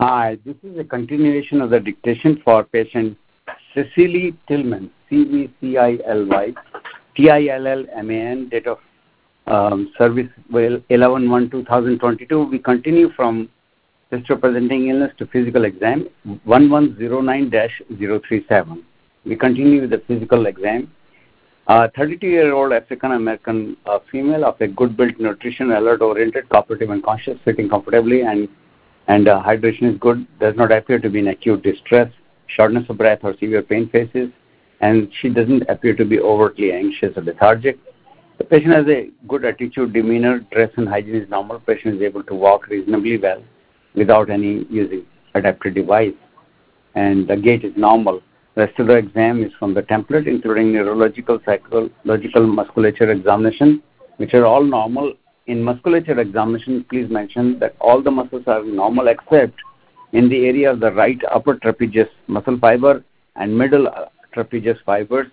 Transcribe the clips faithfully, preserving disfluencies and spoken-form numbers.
Hi, this is a continuation of the dictation for patient Cecily Tillman, C E C I L Y T I L L M A N, date of um, service well, eleven one two thousand twenty-two. We continue from sister presenting illness to physical exam one one zero nine dash zero three seven. We continue with the physical exam. A thirty-two-year-old African-American uh, female of a good-built, nutrition, alert-oriented, cooperative, and conscious, sitting comfortably, and and uh, hydration is good, does not appear to be in acute distress, shortness of breath, or severe pain faces, and she doesn't appear to be overtly anxious or lethargic. The patient has a good attitude, demeanor, dress and hygiene is normal. Patient is able to walk reasonably well without any using adaptive device, and the gait is normal. The rest of the exam is from the template, including neurological, psychological, musculature examination, which are all normal. In musculature examination, please mention that all the muscles are normal except in the area of the right upper trapezius muscle fiber and middle trapezius fibers,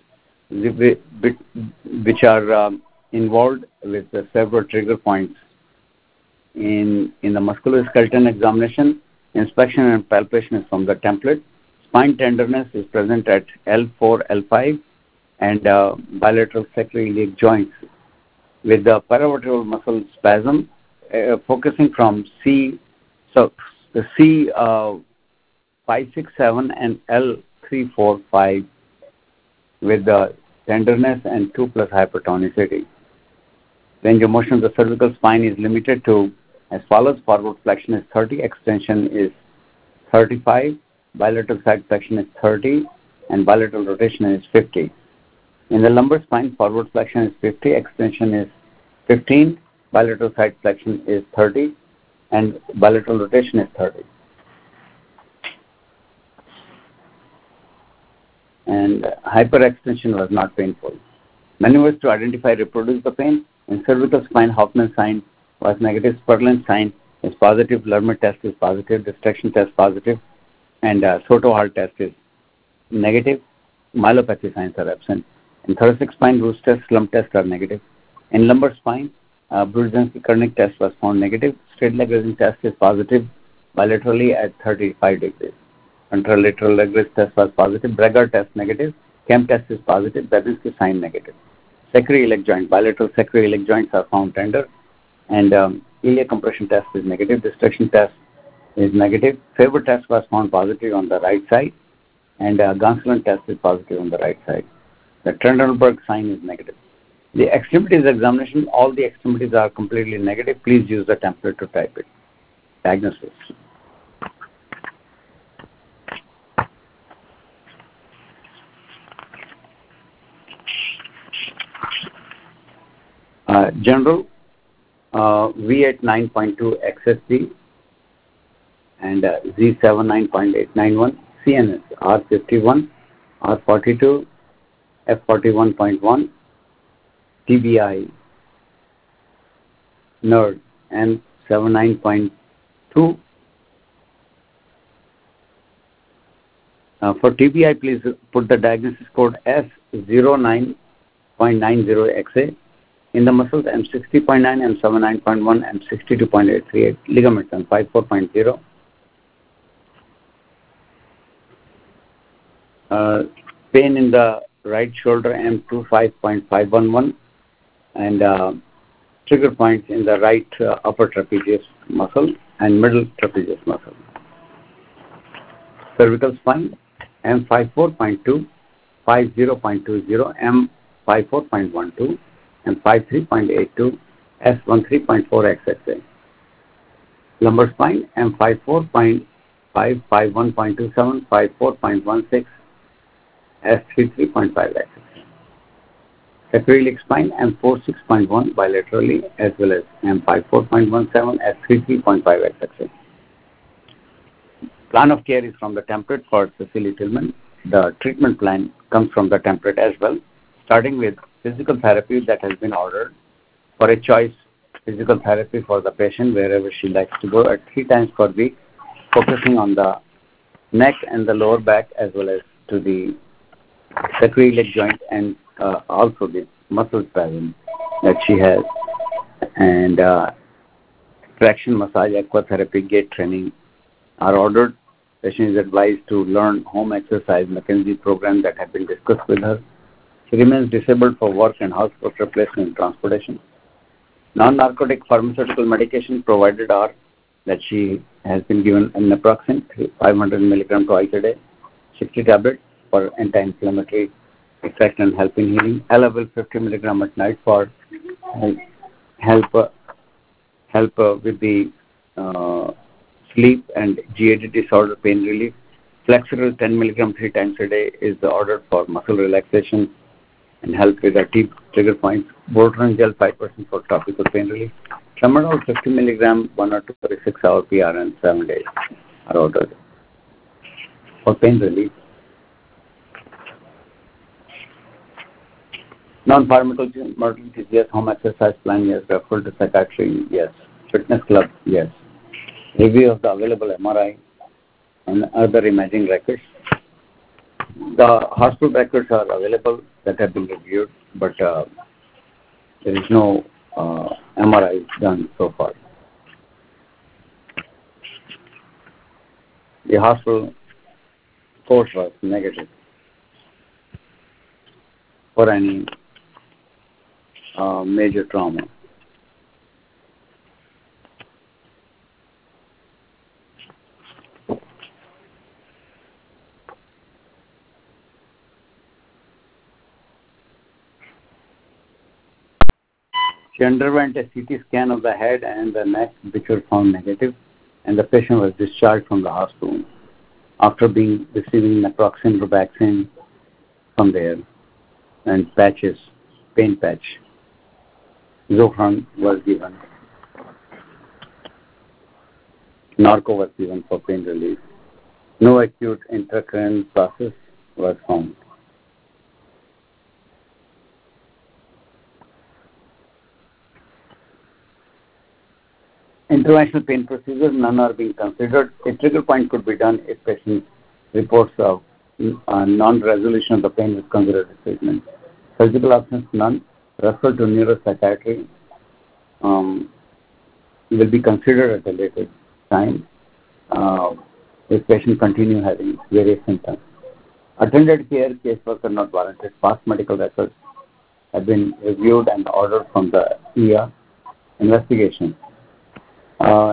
which are um, involved with uh, several trigger points. In, in the musculoskeletal examination, inspection and palpation is from the template. Spine tenderness is present at L four, L five, and uh, bilateral sacroiliac joints, with the paravertebral muscle spasm uh, focusing from C, so the C uh, five six seven and L three four five, with the tenderness and two plus hypertonicity. Range of motion of the cervical spine is limited to as follows: forward flexion is thirty, extension is thirty-five, bilateral side flexion is thirty, and bilateral rotation is fifty. In the lumbar spine, forward flexion is fifty, extension is fifteen, bilateral side flexion is thirty, and bilateral rotation is thirty. And hyperextension was not painful. Maneuvers to identify reproduce the pain. In cervical spine, Hoffman sign was negative, Sperlin sign is positive, Lerner test is positive, distraction test positive, and uh, Soto-Hart test is negative. Myelopathy signs are absent. In thoracic spine, Bruce test, slump test are negative. In lumbar spine, uh, Brudzinski-Kernick test was found negative. Straight leg raising test is positive bilaterally at thirty-five degrees. Contralateral leg raise test was positive. Braggart test negative. Kemp test is positive. Babinski sign negative. Sacroiliac joint, bilateral sacroiliac joints are found tender. And um, iliac compression test is negative. Distraction test is negative. Faber test was found positive on the right side. And uh, Gonsolin test is positive on the right side. The Trendelenburg sign is negative. The extremities examination, all the extremities are completely negative. Please use the template to type it. Diagnosis. Uh, general, uh, V eight nine point two X S D and uh, Z seven nine point eight nine one, C N S R fifty-one, R forty-two, F forty-one point one, T B I, nerd, N seventy-nine point two. Uh, for T B I, please put the diagnosis code S zero nine point nine zero X A. In the muscles, M sixty point nine, M seventy-nine point one, M sixty-two point eight three eight, ligaments, M fifty-four point zero. Uh, pain in the right shoulder, M twenty-five point five one one, and uh, trigger points in the right uh, upper trapezius muscle and middle trapezius muscle. Cervical spine, M fifty-four point two, fifty point two zero, M fifty-four point one two, M fifty-three point eight two, S thirteen point four X X A. Lumbar spine, M fifty-four point five, fifty-one point two seven, fifty-four point one six, S thirty-three point five X X A. Sacroiliac spine, M forty-six point one bilaterally, as well as M fifty-four point one seven, S thirty-three point five X X A. Plan of care is from the template for Cecily Tillman. The treatment plan comes from the template as well, starting with physical therapy that has been ordered for a choice physical therapy for the patient wherever she likes to go at three times per week, focusing on the neck and the lower back as well as to the sacroiliac joint and uh, also the muscle spasm that she has, and uh, traction massage, aquatherapy, gait training, are ordered. Patient is advised to learn home exercise mechanism program that have been discussed with her. She remains disabled for work and hospital replacement and transportation. Non-narcotic pharmaceutical medication provided are that she has been given an naproxen five hundred milligrams twice a day, sixty tablets for anti-inflammatory effect and help in healing. Elavil fifty milligrams at night for help uh, help uh, with the uh, sleep and G A D disorder pain relief. Flexeril ten milligrams three times a day is the order for muscle relaxation and help with acute trigger points. Voltaren gel five percent for topical pain relief. Tramadol fifty milligrams one or two for six hour P R N seven days are ordered for pain relief. Non-pharmacological, yes. Home exercise plan, yes. Referral to psychiatry, yes. Fitness club, yes. Review of the available M R I and other imaging records. The hospital records are available that have been reviewed, but uh, there is no uh, M R I done so far. The hospital course was negative for any uh, major trauma. She underwent a C T scan of the head and the neck, which were found negative, and the patient was discharged from the hospital after being receiving naproxen, Robaxin from there, and patches, pain patch. Zofran was given. Narco was given for pain relief. No acute intracranial process was found. Interventional pain procedures, none are being considered. A trigger point could be done if patient reports of uh, non-resolution of the pain is considered a treatment. Surgical options, none. Referral to neuropsychiatry um, will be considered at a later time uh, if patient continue having various symptoms. Attended care, caseworker not warranted. Past medical records have been reviewed and ordered from the E R. Investigation. Uh,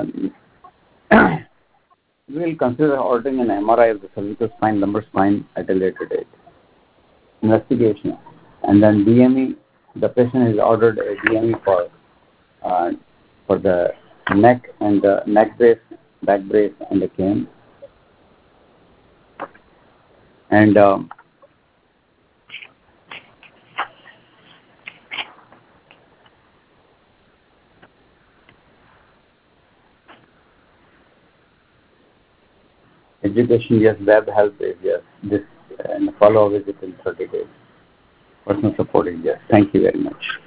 we will consider ordering an M R I of the cervical spine, lumbar spine at a later date. Investigation. And then D M E, the patient is ordered a D M E for, uh, for the neck and the neck brace, back brace, and the cane. And um, education, yes. Web help is yes. This and follow visit in thirty days. Personal support is yes. Thank you very much.